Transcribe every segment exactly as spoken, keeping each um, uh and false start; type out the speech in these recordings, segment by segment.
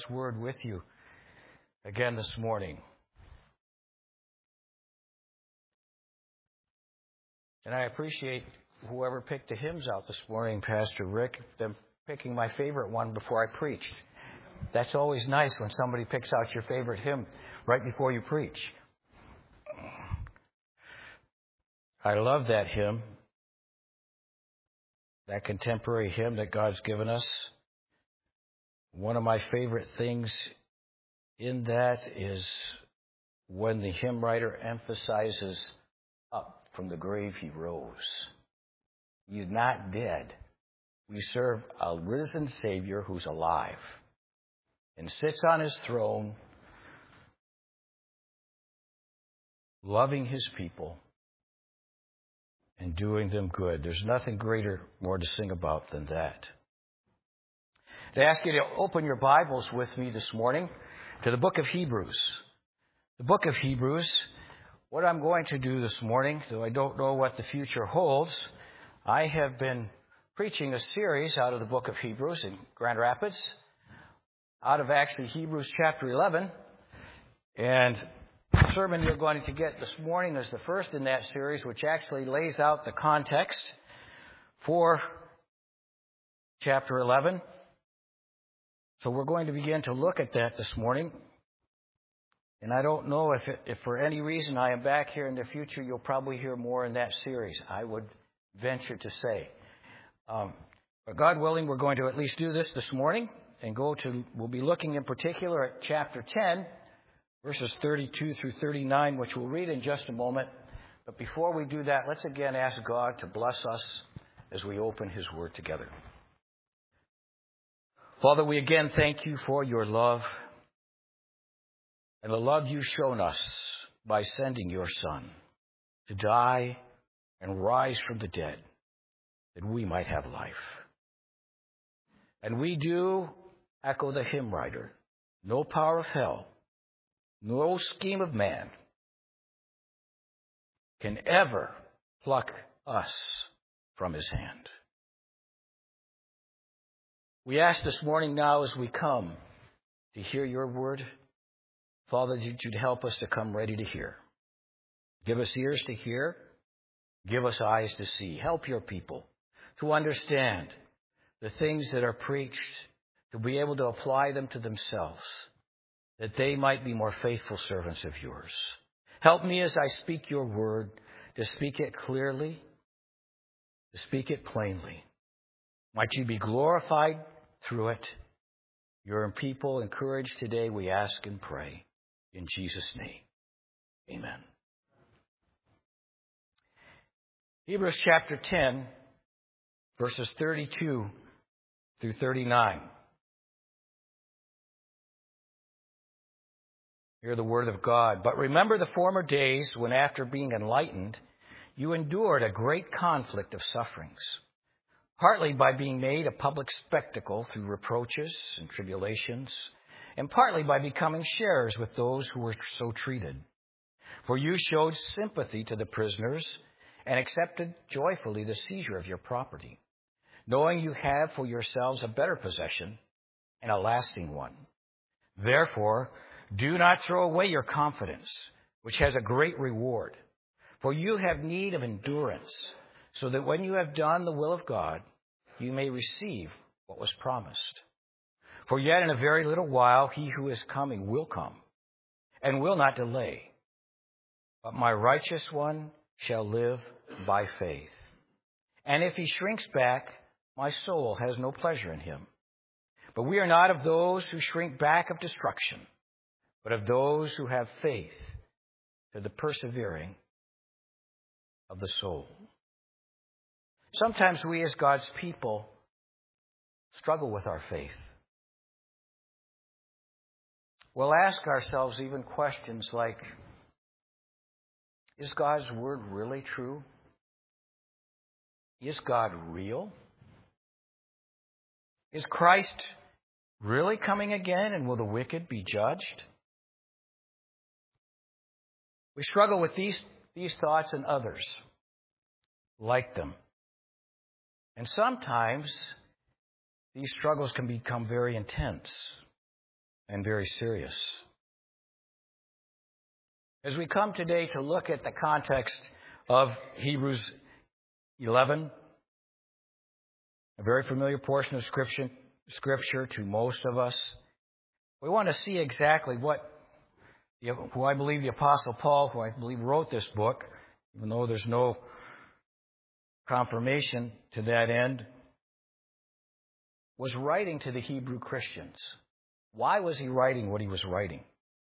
Word with you again this morning. And I appreciate whoever picked the hymns out this morning, Pastor Rick, them picking my favorite one before I preached. That's always nice when somebody picks out your favorite hymn right before you preach. I love that hymn, that contemporary hymn that God's given us. One of my favorite things in that is when the hymn writer emphasizes up from the grave he rose. He's not dead. We serve a risen Savior who's alive and sits on his throne, loving his people and doing them good. There's nothing greater, more to sing about than that. I ask you to open your Bibles with me this morning to the book of Hebrews. The book of Hebrews. What I'm going to do this morning, though I don't know what the future holds, I have been preaching a series out of the book of Hebrews in Grand Rapids, out of actually Hebrews chapter eleven. And the sermon you're going to get this morning is the first in that series, which actually lays out the context for chapter eleven. So we're going to begin to look at that this morning. And I don't know if, it, if for any reason I am back here in the future, you'll probably hear more in that series, I would venture to say. Um, but God willing, we're going to at least do this this morning and go to, we'll be looking in particular at chapter ten, verses thirty-two through thirty-nine, which we'll read in just a moment. But before we do that, let's again ask God to bless us as we open his word together. Father, we again thank you for your love and the love you've shown us by sending your Son to die and rise from the dead that we might have life. And we do echo the hymn writer, no power of hell, no scheme of man can ever pluck us from his hand. We ask this morning now as we come to hear your word, Father, that you'd help us to come ready to hear. Give us ears to hear. Give us eyes to see. Help your people to understand the things that are preached, to be able to apply them to themselves, that they might be more faithful servants of yours. Help me as I speak your word to speak it clearly, to speak it plainly. Might you be glorified through it. Your people encouraged today, we ask and pray. In Jesus' name, amen. Hebrews chapter ten, verses thirty-two through thirty-nine. Hear the word of God. But remember the former days when, after being enlightened, you endured a great conflict of sufferings, partly by being made a public spectacle through reproaches and tribulations, and partly by becoming sharers with those who were so treated. For you showed sympathy to the prisoners and accepted joyfully the seizure of your property, knowing you have for yourselves a better possession and a lasting one. Therefore, do not throw away your confidence, which has a great reward. For you have need of endurance, so that when you have done the will of God, you may receive what was promised. For yet in a very little while he who is coming will come, and will not delay. But my righteous one shall live by faith. And if he shrinks back, my soul has no pleasure in him. But we are not of those who shrink back of destruction, but of those who have faith to the persevering of the soul. Sometimes we as God's people struggle with our faith. We'll ask ourselves even questions like, is God's word really true? Is God real? Is Christ really coming again, and will the wicked be judged? We struggle with these, these thoughts and others like them. And sometimes these struggles can become very intense. and very serious. As we come today to look at the context of Hebrews eleven, a very familiar portion of Scripture, Scripture to most of us, we want to see exactly what, who I believe the Apostle Paul, who I believe wrote this book, even though there's no confirmation to that end, was writing to the Hebrew Christians. Why was he writing what he was writing?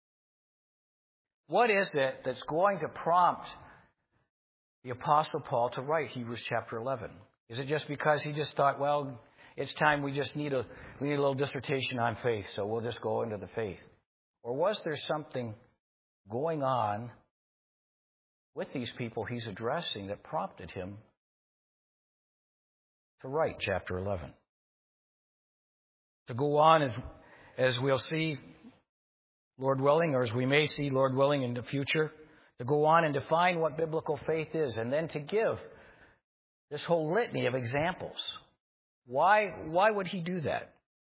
What is it that's going to prompt the Apostle Paul to write Hebrews chapter eleven? Is it just because he just thought, well, it's time we just need a we need a little dissertation on faith, so we'll just go into the faith? Or was there something going on with these people he's addressing that prompted him to write chapter eleven? To go on, as, as we'll see, Lord willing, or as we may see, Lord willing, in the future, to go on and define what biblical faith is, and then to give this whole litany of examples. Why, why would he do that?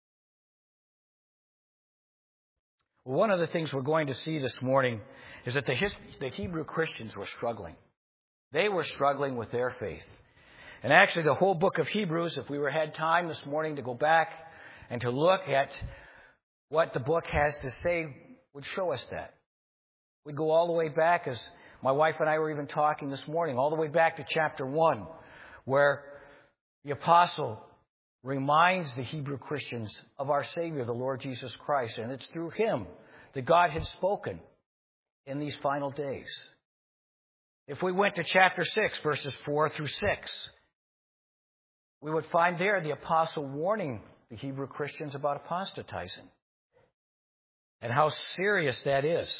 Well, one of the things we're going to see this morning is that the, his, the Hebrew Christians were struggling. They were struggling with their faith. And actually, the whole book of Hebrews, if we were had time this morning to go back and to look at what the book has to say, would show us that. We'd go all the way back, as my wife and I were even talking this morning, all the way back to chapter one, where the apostle reminds the Hebrew Christians of our Savior, the Lord Jesus Christ. And it's through him that God had spoken in these final days. If we went to chapter six, verses four through six, we would find there the apostle warning the Hebrew Christians about apostatizing and how serious that is.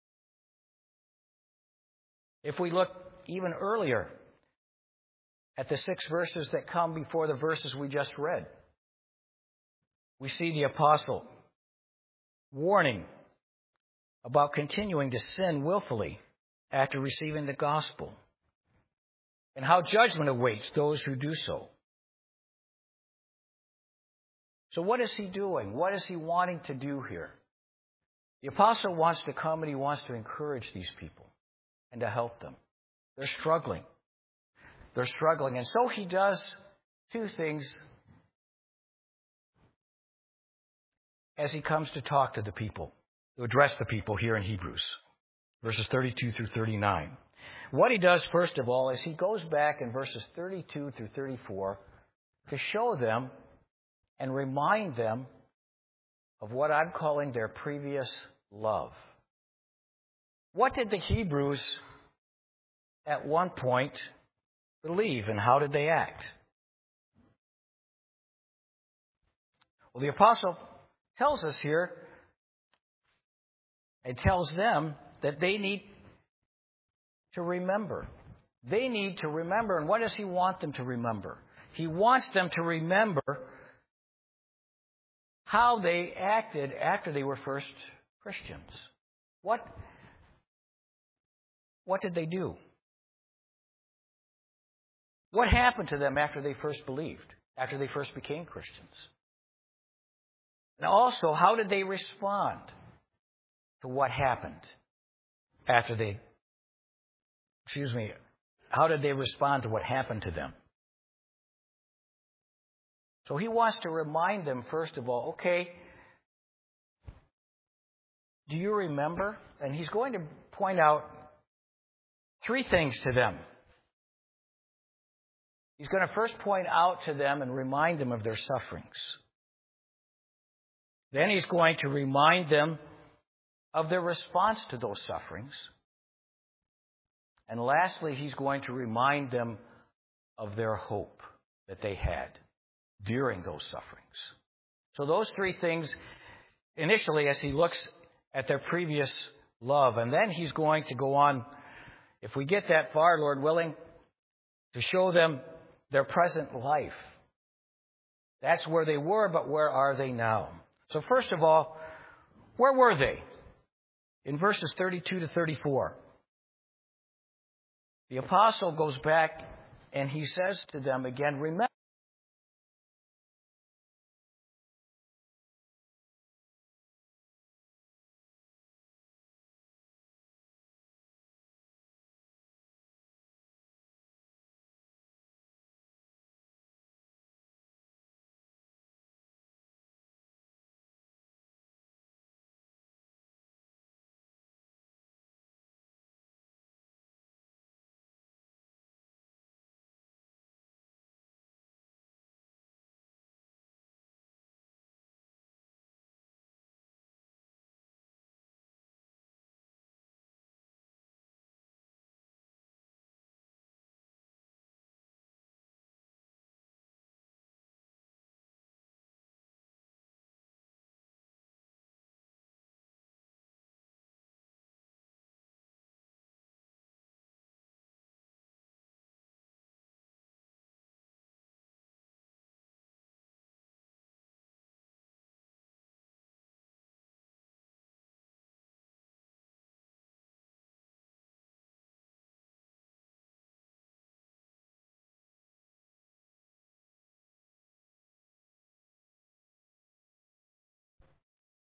If we look even earlier at the six verses that come before the verses we just read, we see the apostle warning about continuing to sin willfully after receiving the gospel, and how judgment awaits those who do so. So what is he doing? What is he wanting to do here? The apostle wants to come and he wants to encourage these people and to help them. They're struggling. They're struggling. And so he does two things as he comes to talk to the people, to address the people here in Hebrews, verses thirty-two through thirty-nine. What he does, first of all, is he goes back in verses thirty-two through thirty-four to show them and remind them of what I'm calling their previous love. What did the Hebrews at one point believe, and how did they act? Well, the apostle tells us here, and tells them that they need to remember. They need to remember. And what does he want them to remember? He wants them to remember how they acted after they were first Christians. What, what did they do? What happened to them after they first believed, after they first became Christians? And also, how did they respond to what happened after they, excuse me, how did they respond to what happened to them? So he wants to remind them, first of all, okay, do you remember? And he's going to point out three things to them. He's going to first point out to them and remind them of their sufferings. Then he's going to remind them of their response to those sufferings. And lastly, he's going to remind them of their hope that they had during those sufferings. So those three things, initially, as he looks at their previous love, and then he's going to go on, if we get that far, Lord willing, to show them their present life. That's where they were, but where are they now? So first of all, where were they? In verses thirty-two to thirty-four, the apostle goes back and he says to them again, remember,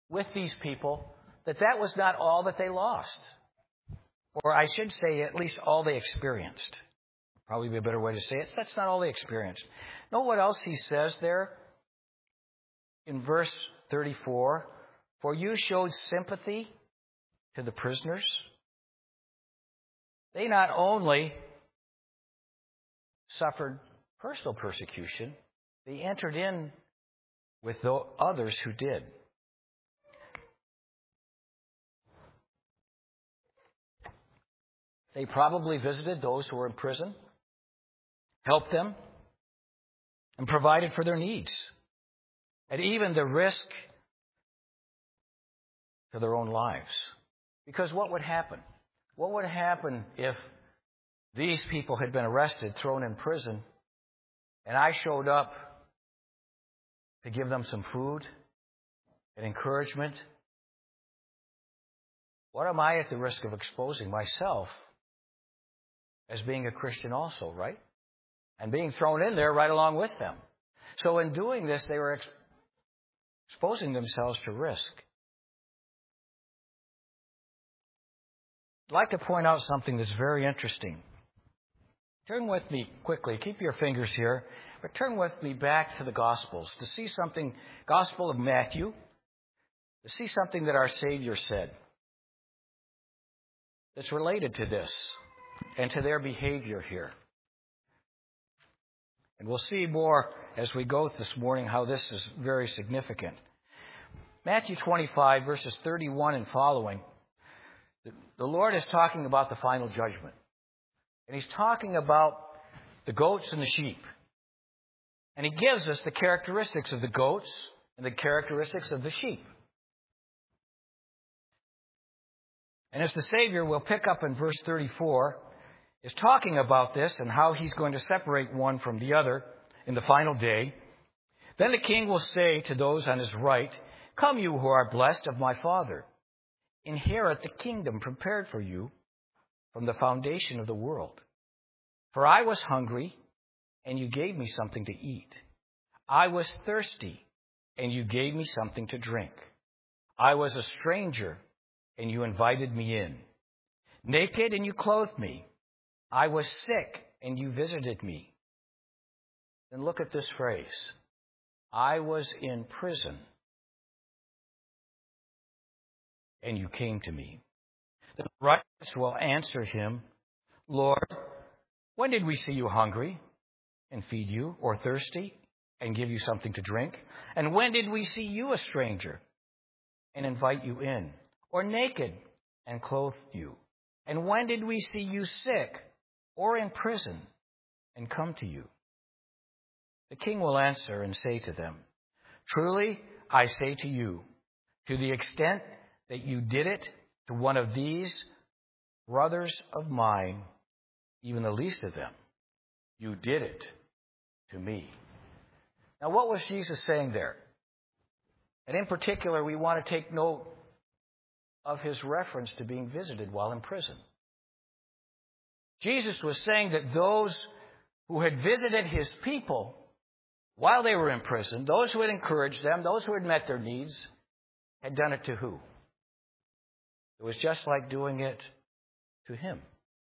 with these people that that was not all that they lost. Or I should say, at least all they experienced. Probably be a better way to say it. That's not all they experienced. Know what else he says there? In verse thirty-four, for you showed sympathy to the prisoners. They not only suffered personal persecution, they entered in with the others who did. They probably visited those who were in prison, helped them, and provided for their needs, at even the risk to their own lives. Because what would happen? What would happen if these people had been arrested, thrown in prison, and I showed up to give them some food and encouragement? What am I at the risk of exposing myself as being a Christian also, right? And being thrown in there right along with them. So in doing this, they were ex- exposing themselves to risk. I'd like to point out something that's very interesting. Turn with me quickly. Keep your fingers here. But turn with me back to the Gospels to see something, Gospel of Matthew, to see something that our Savior said that's related to this and to their behavior here. And we'll see more as we go this morning how this is very significant. Matthew twenty-five, verses thirty-one and following. The Lord is talking about the final judgment. And He's talking about the goats and the sheep. And He gives us the characteristics of the goats and the characteristics of the sheep. And as the Savior will pick up in verse thirty-four, is talking about this and how He's going to separate one from the other in the final day. Then the King will say to those on His right, come you who are blessed of my Father. Inherit the kingdom prepared for you from the foundation of the world. For I was hungry, and you gave me something to eat. I was thirsty, and you gave me something to drink. I was a stranger, and you invited me in. Naked, and you clothed me. I was sick, and you visited me. Then look at this phrase. I was in prison, and you came to me. The righteous will answer him, Lord, when did we see you hungry and feed you, or thirsty and give you something to drink? And when did we see you a stranger and invite you in, or naked and clothe you? And when did we see you sick or in prison and come to you? The King will answer and say to them, truly I say to you, to the extent that you did it to one of these brothers of mine, even the least of them, you did it to me. Now, what was Jesus saying there? And in particular, we want to take note of His reference to being visited while in prison. Jesus was saying that those who had visited His people while they were in prison, those who had encouraged them, those who had met their needs, had done it to who? It was just like doing it to Him.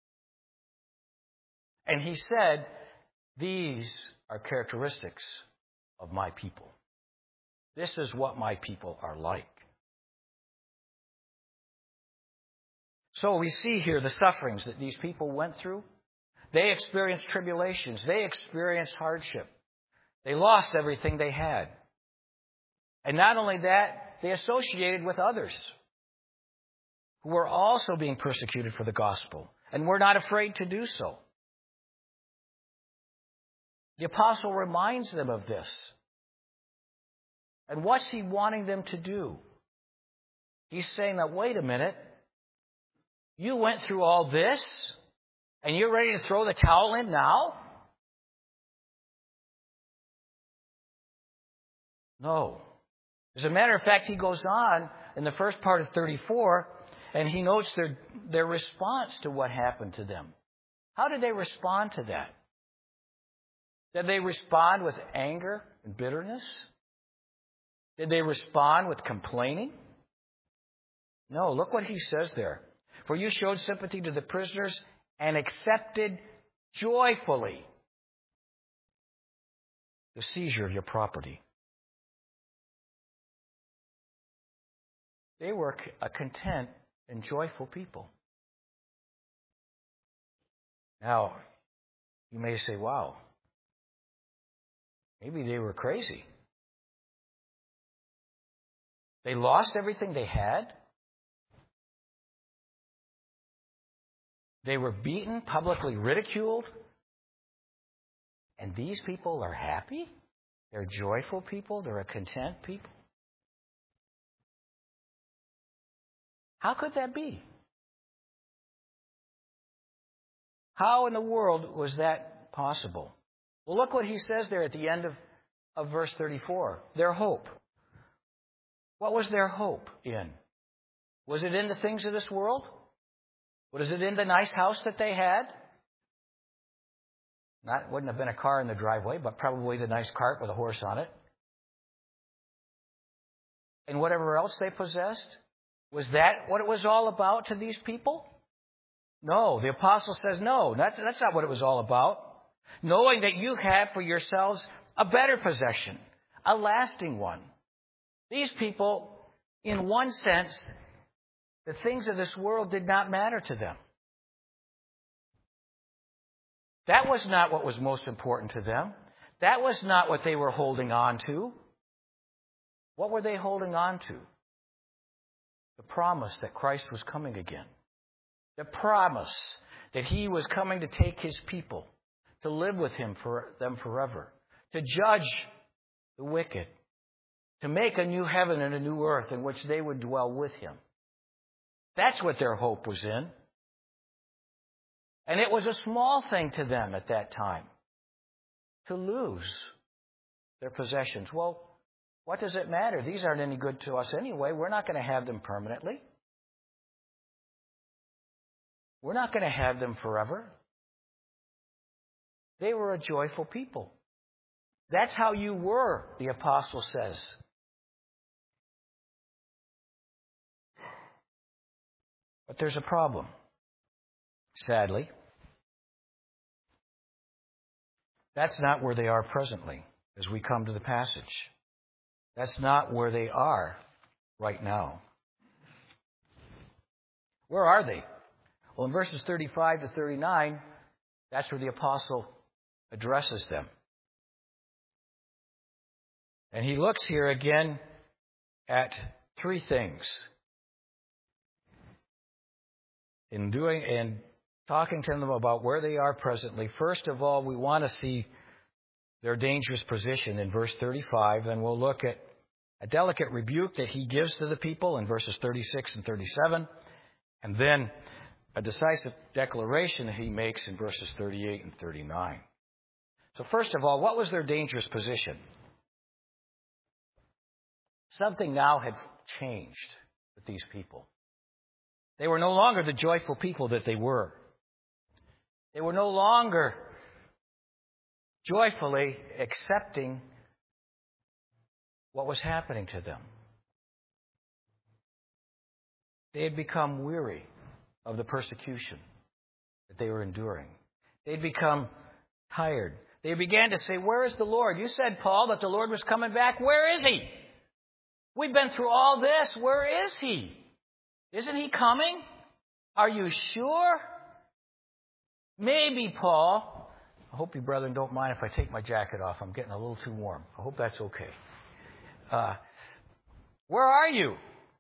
And He said, these are characteristics of my people. This is what my people are like. So we see here the sufferings that these people went through. They experienced tribulations. They experienced hardship. They lost everything they had. And not only that, they associated with others who were also being persecuted for the gospel, and were not afraid to do so. The apostle reminds them of this. And what's he wanting them to do? He's saying that, wait a minute, you went through all this, and you're ready to throw the towel in now? No. As a matter of fact, he goes on in the first part of thirty-four, and he notes their, their response to what happened to them. How did they respond to that? Did they respond with anger and bitterness? Did they respond with complaining? No, look what he says there. For you showed sympathy to the prisoners and accepted joyfully the seizure of your property. They were a content and joyful people. Now, you may say, wow, maybe they were crazy. They lost everything they had. They were beaten, publicly ridiculed. And these people are happy? They're joyful people? They're a content people? How could that be? How in the world was that possible? Well, look what he says there at the end of, of verse thirty-four. Their hope. What was their hope in? Was it in the things of this world? Was it in the nice house that they had? Not wouldn't have been a car in the driveway, but probably the nice cart with a horse on it. And whatever else they possessed? Was that what it was all about to these people? No, the apostle says no, that's, that's not what it was all about. Knowing that you have for yourselves a better possession, a lasting one. These people, in one sense, the things of this world did not matter to them. That was not what was most important to them. That was not what they were holding on to. What were they holding on to? The promise that Christ was coming again. The promise that he was coming to take his people, to live with him for them forever, to judge the wicked, to make a new heaven and a new earth in which they would dwell with him. That's what their hope was in. And it was a small thing to them at that time to lose their possessions. Well, what does it matter? These aren't any good to us anyway. We're not going to have them permanently. We're not going to have them forever. They were a joyful people. That's how you were, the apostle says. But there's a problem, sadly. That's not where they are presently as we come to the passage. That's not where they are right now. Where are they? Well, in verses thirty-five to thirty-nine, that's where the apostle addresses them. And he looks here again at three things. In doing and talking to them about where they are presently, first of all, we want to see their dangerous position in verse thirty-five, and we'll look at a delicate rebuke that he gives to the people in verses thirty-six and thirty-seven, and then a decisive declaration that he makes in verses thirty-eight and thirty-nine. So first of all, what was their dangerous position? Something now had changed with these people. They were no longer the joyful people that they were. They were no longer joyfully accepting what was happening to them. They had become weary of the persecution that they were enduring. They'd become tired. They began to say, where is the Lord? You said, Paul, that the Lord was coming back. Where is he? We've been through all this. Where is he? Isn't he coming? Are you sure? Maybe, Paul. I hope you brethren don't mind if I take my jacket off. I'm getting a little too warm. I hope that's okay. Uh, where are you?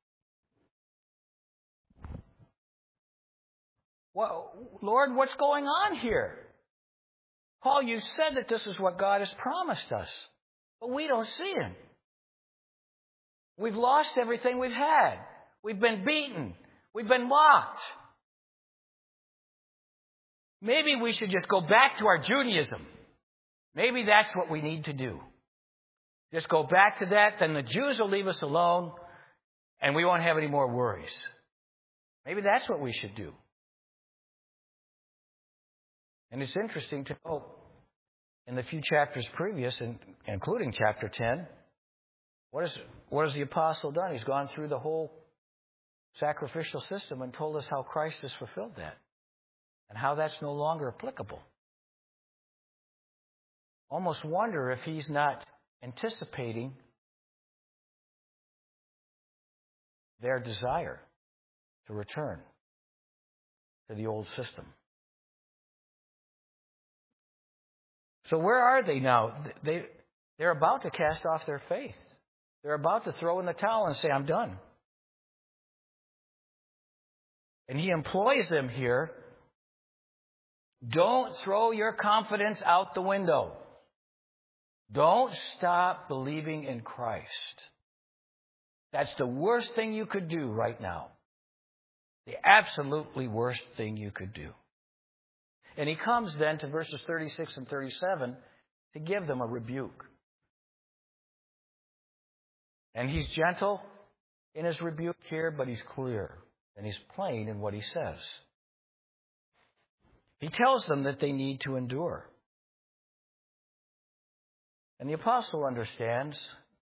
Well, Lord, what's going on here? Paul, you said that this is what God has promised us, but we don't see him. We've lost everything we've had. We've been beaten. We've been mocked. Maybe we should just go back to our Judaism. Maybe that's what we need to do. Just go back to that, then the Jews will leave us alone, and we won't have any more worries. Maybe that's what we should do. And it's interesting to note, in the few chapters previous, including chapter ten, what, is, what has the apostle done? He's gone through the whole sacrificial system and told us how Christ has fulfilled that and how that's no longer applicable. Almost wonder if he's not anticipating their desire to return to the old system. So where are they now? They, they're about to cast off their faith. They're about to throw in the towel and say, I'm done. And he employs them here. Don't throw your confidence out the window. Don't stop believing in Christ. That's the worst thing you could do right now. The absolutely worst thing you could do. And he comes then to verses thirty-six and thirty-seven to give them a rebuke. And he's gentle in his rebuke here, but he's clear. And he's plain in what he says. He tells them that they need to endure. And the apostle understands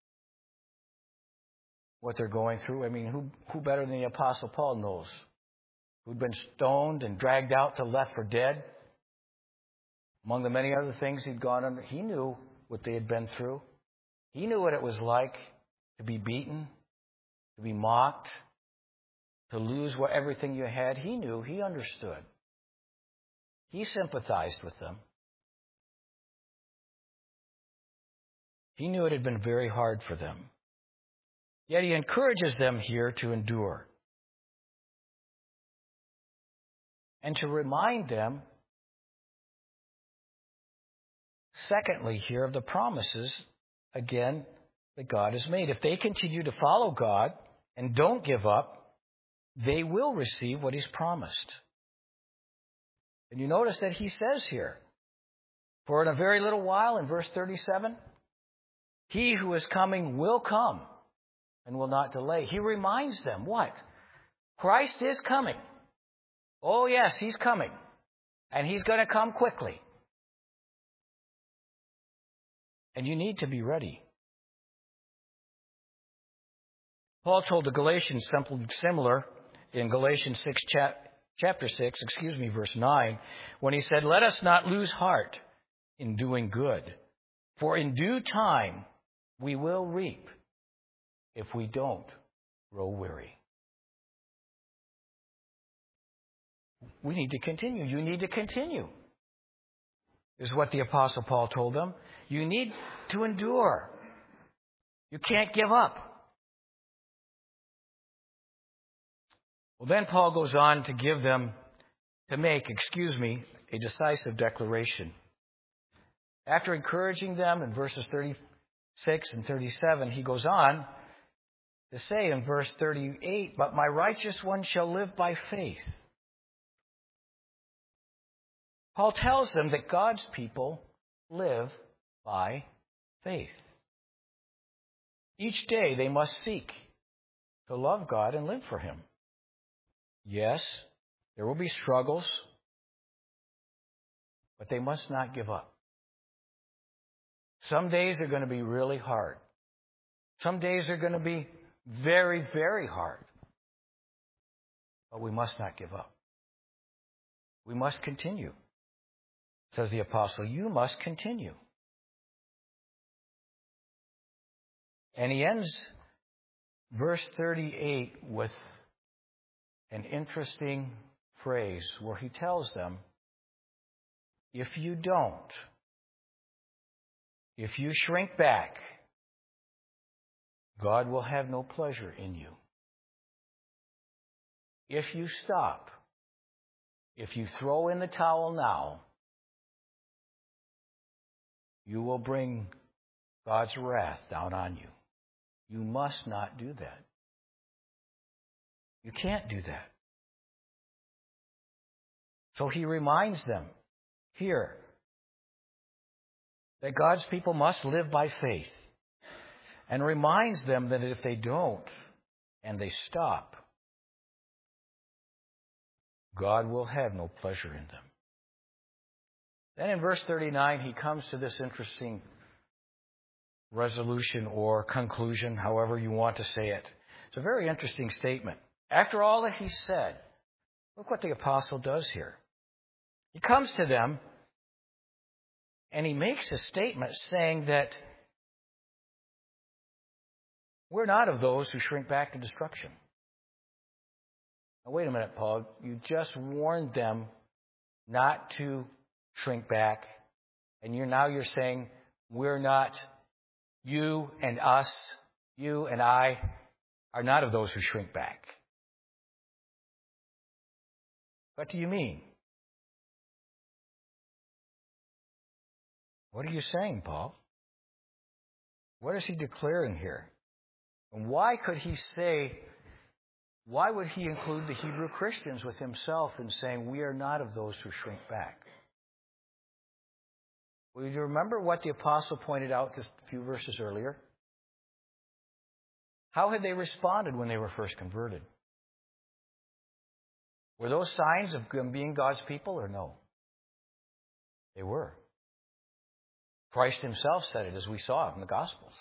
what they're going through. I mean, who, who better than the apostle Paul knows? Who'd been stoned and dragged out to left for dead. Among the many other things he'd gone under, he knew what they had been through. He knew what it was like to be beaten, to be mocked, to lose what everything you had. He knew, he understood. He sympathized with them. He knew it had been very hard for them. Yet he encourages them here to endure. And to remind them, secondly, here of the promises, again, that God has made. If they continue to follow God and don't give up, they will receive what he's promised. And you notice that he says here, for in a very little while, in verse thirty-seven, he who is coming will come and will not delay. He reminds them what? Christ is coming. Oh, yes, he's coming. And he's going to come quickly. And you need to be ready. Paul told the Galatians something similar in Galatians six, chapter six, excuse me, verse nine, when he said, let us not lose heart in doing good, for in due time we will reap if we don't grow weary. We need to continue. You need to continue, is what the Apostle Paul told them. You need to endure. You can't give up. Well, then Paul goes on to give them, to make, excuse me, a decisive declaration. After encouraging them in verses thirty-six and thirty-seven, he goes on to say in verse thirty-eight, but my righteous one shall live by faith. Paul tells them that God's people live by faith. Each day they must seek to love God and live for him. Yes, there will be struggles, but they must not give up. Some days are going to be really hard. Some days are going to be very, very hard. But we must not give up. We must continue. Says the apostle, you must continue. And he ends verse thirty-eight with an interesting phrase where he tells them, if you don't, if you shrink back, God will have no pleasure in you. If you stop, if you throw in the towel now, you will bring God's wrath down on you. You must not do that. You can't do that. So he reminds them here that God's people must live by faith, and reminds them that if they don't and they stop, God will have no pleasure in them. Then in verse thirty-nine, he comes to this interesting resolution or conclusion, however you want to say it. It's a very interesting statement. After all that he said, look what the apostle does here. He comes to them and he makes a statement saying that we're not of those who shrink back to destruction. Now, wait a minute, Paul. You just warned them not to shrink back, and you're now you're saying we're not, you and us, you and I are not of those who shrink back. What do you mean? What are you saying, Paul? What is he declaring here? And why could he say, why would he include the Hebrew Christians with himself in saying, we are not of those who shrink back? Well, you remember what the apostle pointed out just a few verses earlier? How had they responded when they were first converted? Were those signs of them being God's people or no? They were. Christ himself said it, as we saw in the Gospels.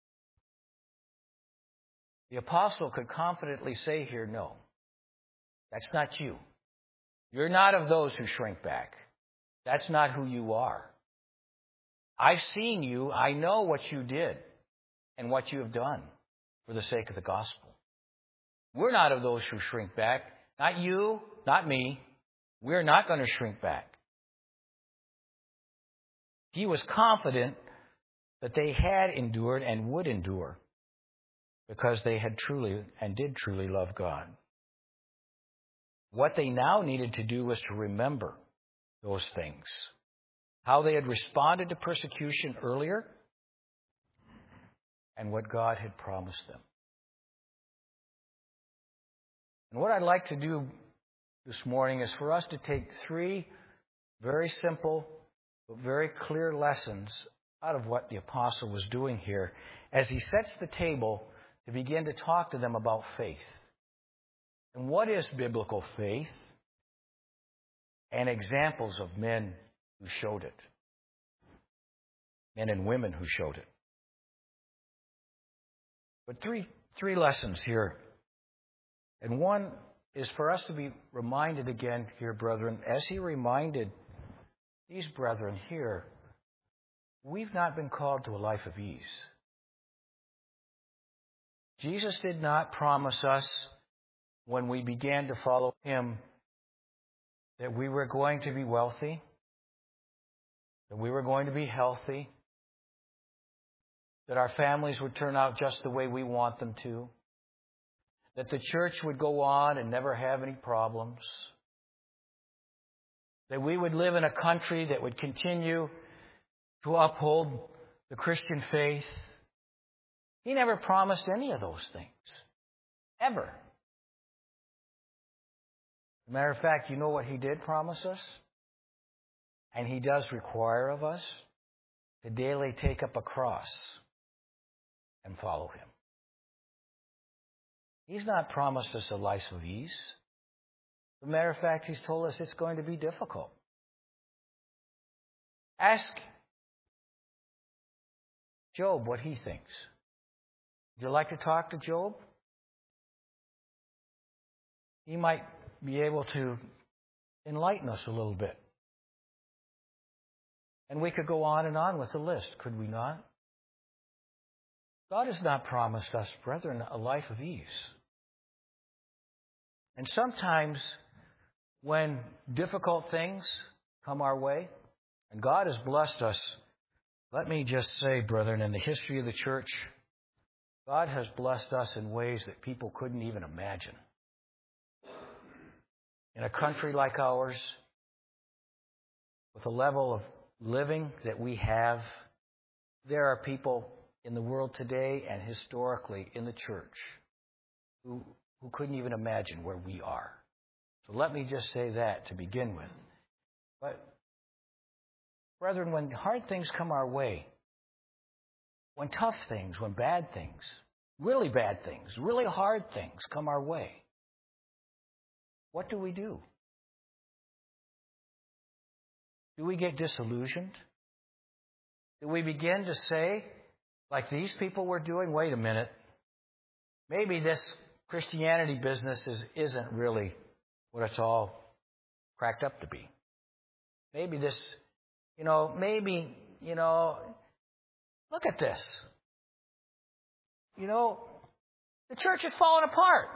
The apostle could confidently say here, no, that's not you. You're not of those who shrink back. That's not who you are. I've seen you. I know what you did and what you have done for the sake of the gospel. We're not of those who shrink back. Not you, not me. We're not going to shrink back. He was confident that they had endured and would endure because they had truly and did truly love God. What they now needed to do was to remember those things. How they had responded to persecution earlier and what God had promised them. And what I'd like to do this morning is for us to take three very simple but very clear lessons out of what the apostle was doing here as he sets the table to begin to talk to them about faith. And what is biblical faith? And examples of men who showed it. Men and women who showed it. But three, three lessons here. And one is for us to be reminded again here, brethren, as he reminded these brethren here, we've not been called to a life of ease. Jesus did not promise us when we began to follow him that we were going to be wealthy, that we were going to be healthy, that our families would turn out just the way we want them to, that the church would go on and never have any problems, that we would live in a country that would continue to uphold the Christian faith. He never promised any of those things. Ever. As a matter of fact, you know what he did promise us? And he does require of us to daily take up a cross and follow him. He's not promised us a life of ease. As a matter of fact, he's told us it's going to be difficult. Ask Job what he thinks. Would you like to talk to Job? He might be able to enlighten us a little bit. And we could go on and on with the list, could we not? God has not promised us, brethren, a life of ease. And sometimes when difficult things come our way, and God has blessed us, let me just say, brethren, in the history of the church, God has blessed us in ways that people couldn't even imagine. In a country like ours, with the level of living that we have, there are people in the world today and historically in the church who, who couldn't even imagine where we are. So let me just say that to begin with. But, brethren, when hard things come our way, when tough things, when bad things, really bad things, really hard things come our way, what do we do? Do we get disillusioned? Do we begin to say, like these people were doing, wait a minute, maybe this Christianity business is, isn't really what it's all cracked up to be. Maybe this, you know, maybe, you know, look at this. You know, the church is falling apart.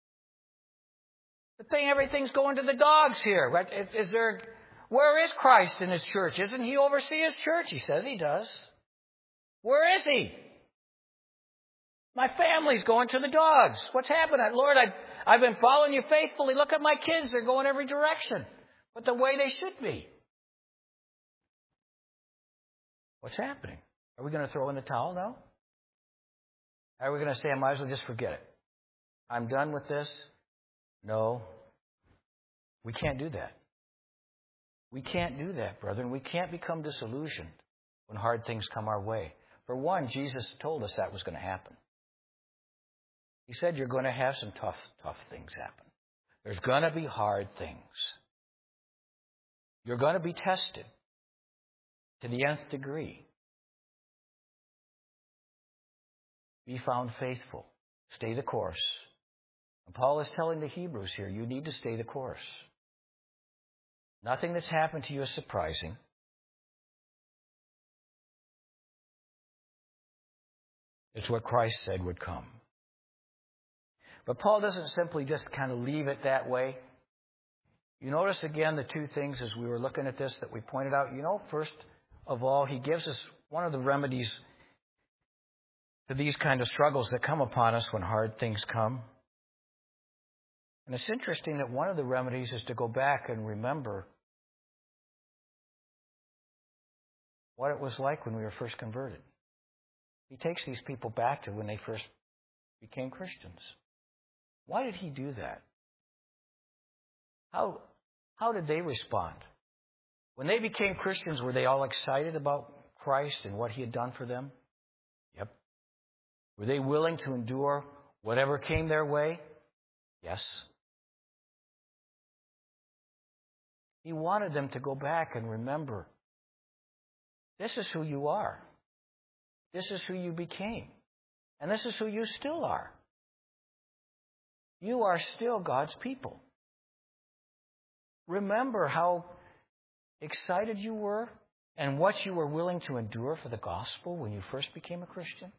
The thing, everything's going to the dogs here. Right? Is there, where is Christ in His church? Isn't He oversee His church? He says He does. Where is He? My family's going to the dogs. What's happening? Lord, I've, I've been following You faithfully. Look at my kids. They're going every direction, but the way they should be. What's happening? Are we going to throw in the towel now? Are we going to say, I might as well just forget it? I'm done with this? No. We can't do that. We can't do that, brethren. We can't become disillusioned when hard things come our way. For one, Jesus told us that was going to happen. He said you're going to have some tough, tough things happen. There's going to be hard things. You're going to be tested to the nth degree. Be found faithful. Stay the course. And Paul is telling the Hebrews here, you need to stay the course. Nothing that's happened to you is surprising. It's what Christ said would come. But Paul doesn't simply just kind of leave it that way. You notice again the two things as we were looking at this that we pointed out. You know, first of all, he gives us one of the remedies to these kind of struggles that come upon us when hard things come. And it's interesting that one of the remedies is to go back and remember what it was like when we were first converted. He takes these people back to when they first became Christians. Why did he do that? How, how did they respond? When they became Christians, were they all excited about Christ and what He had done for them? Yep. Were they willing to endure whatever came their way? Yes. He wanted them to go back and remember, this is who you are. This is who you became. And this is who you still are. You are still God's people. Remember how excited you were and what you were willing to endure for the gospel when you first became a Christian.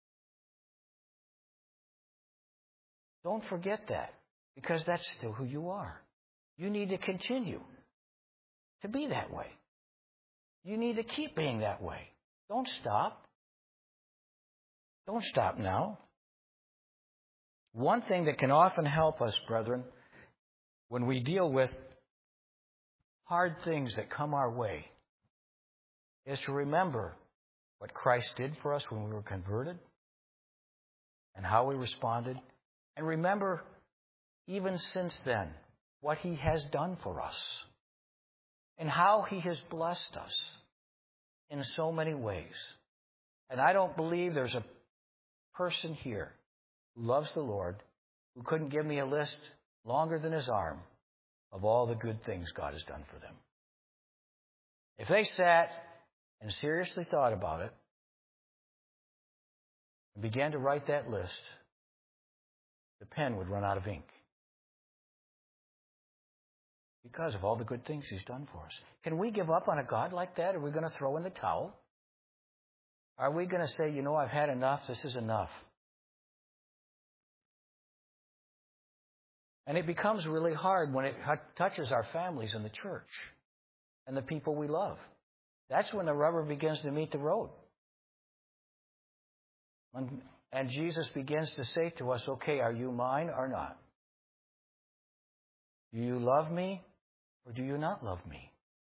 Don't forget that, because that's still who you are. You need to continue to be that way. You need to keep being that way. Don't stop. Don't stop now. One thing that can often help us, brethren, when we deal with hard things that come our way, is to remember what Christ did for us when we were converted and how we responded. And remember, even since then, what He has done for us and how He has blessed us in so many ways. And I don't believe there's a person here who loves the Lord who couldn't give me a list longer than his arm of all the good things God has done for them. If they sat and seriously thought about it and began to write that list, the pen would run out of ink because of all the good things He's done for us. Can we give up on a God like that? Are we going to throw in the towel? Are we going to say, you know, I've had enough, this is enough? And it becomes really hard when it touches our families in the church and the people we love. That's when the rubber begins to meet the road. And, and Jesus begins to say to us, okay, are you mine or not? Do you love me or do you not love me?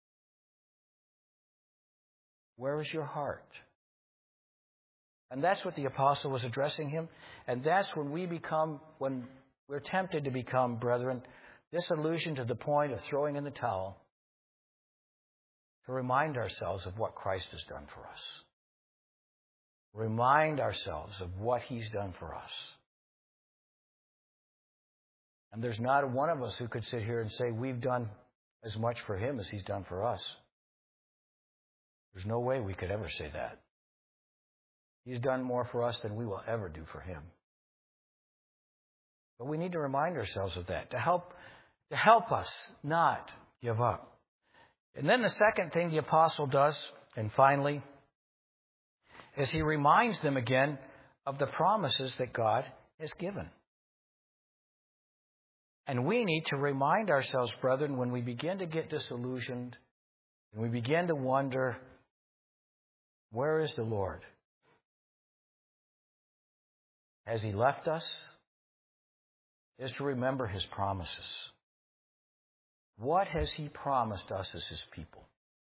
Where is your heart? And that's what the apostle was addressing him. And that's when we become, when we're tempted to become, brethren, disillusioned to the point of throwing in the towel, to remind ourselves of what Christ has done for us. Remind ourselves of what He's done for us. And there's not one of us who could sit here and say we've done as much for Him as He's done for us. There's no way we could ever say that. He's done more for us than we will ever do for Him. But we need to remind ourselves of that to help, to help us not give up. And then the second thing the apostle does, and finally, is he reminds them again of the promises that God has given. And we need to remind ourselves, brethren, when we begin to get disillusioned, and we begin to wonder, where is the Lord? Has he left us? Is to remember his promises. What has he promised us as his people?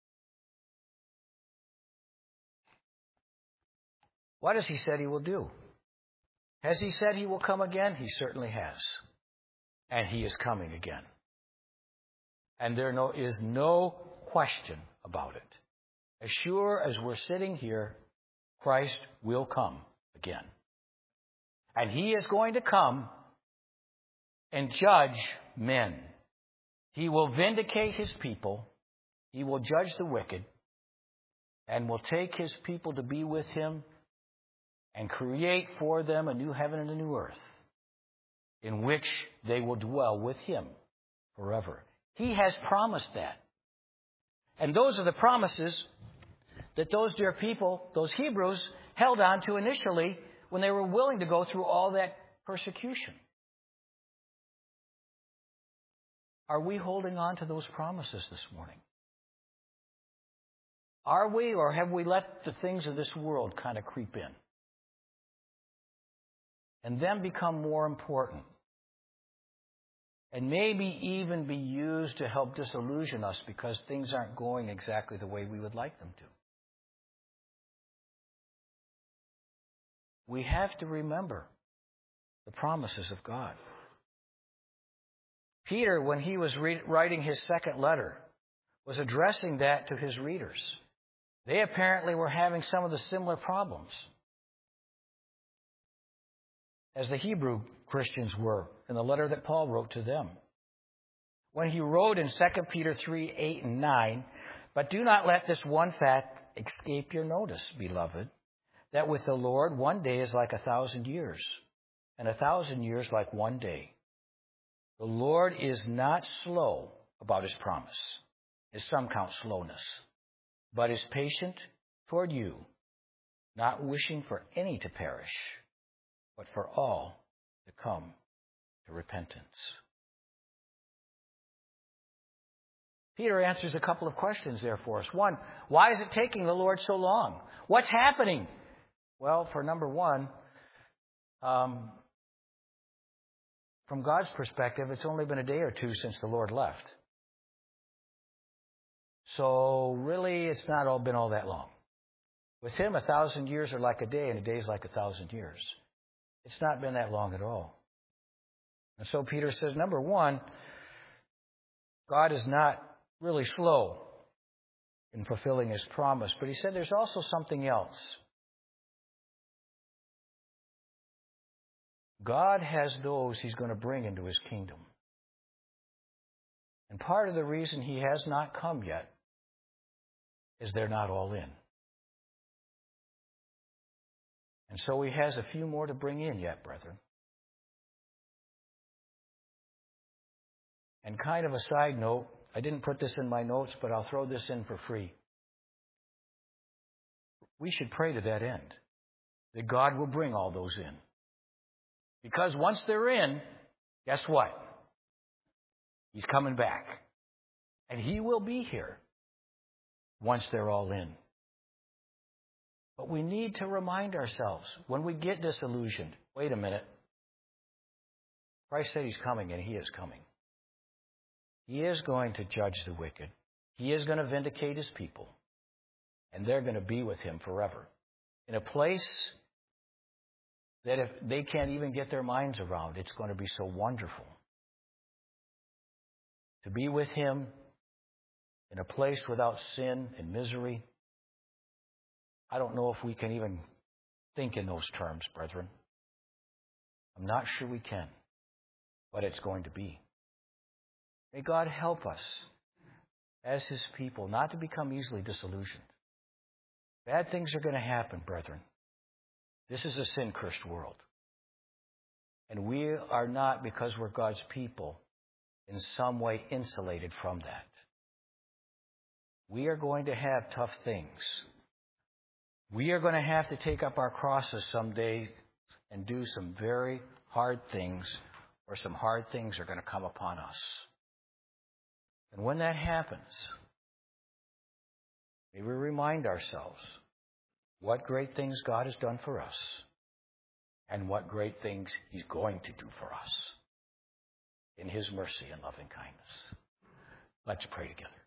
What has he said he will do? Has he said he will come again? He certainly has. And he is coming again. And there no, is no question about it. As sure as we're sitting here, Christ will come again. And he is going to come and judge men. He will vindicate his people. He will judge the wicked. And will take his people to be with him and create for them a new heaven and a new earth in which they will dwell with him forever. He has promised that. And those are the promises that those dear people, those Hebrews, held on to initially when they were willing to go through all that persecution. Are we holding on to those promises this morning? Are we, or have we let the things of this world kind of creep in and then become more important and maybe even be used to help disillusion us because things aren't going exactly the way we would like them to? We have to remember the promises of God. Peter, when he was re- writing his second letter, was addressing that to his readers. They apparently were having some of the similar problems as the Hebrew Christians were in the letter that Paul wrote to them. When he wrote in Second Peter three, eight, and nine, "But do not let this one fact escape your notice, beloved, that with the Lord one day is like a thousand years, and a thousand years like one day. The Lord is not slow about his promise, as some count slowness, but is patient toward you, not wishing for any to perish, but for all to come to repentance." Peter answers a couple of questions there for us. One, why is it taking the Lord so long? What's happening? Well, for number one, um, from God's perspective, it's only been a day or two since the Lord left. So really, it's not all been all that long. With him, a thousand years are like a day, and a day is like a thousand years. It's not been that long at all. And so Peter says, number one, God is not really slow in fulfilling his promise. But he said there's also something else. God has those he's going to bring into his kingdom. And part of the reason he has not come yet is they're not all in. And so he has a few more to bring in yet, brethren. And kind of a side note, I didn't put this in my notes, but I'll throw this in for free. We should pray to that end, that God will bring all those in. Because once they're in, guess what? He's coming back. And he will be here once they're all in. But we need to remind ourselves, when we get disillusioned, wait a minute. Christ said he's coming, and he is coming. He is going to judge the wicked. He is going to vindicate his people. And they're going to be with him forever. In a place that if they can't even get their minds around, it's going to be so wonderful. To be with him in a place without sin and misery. I don't know if we can even think in those terms, brethren. I'm not sure we can, but it's going to be. May God help us as his people not to become easily disillusioned. Bad things are going to happen, brethren. This is a sin-cursed world. And we are not, because we're God's people, in some way insulated from that. We are going to have tough things. We are going to have to take up our crosses someday and do some very hard things, or some hard things are going to come upon us. And when that happens, may we remind ourselves what great things God has done for us and what great things He's going to do for us in His mercy and loving kindness. Let's pray together.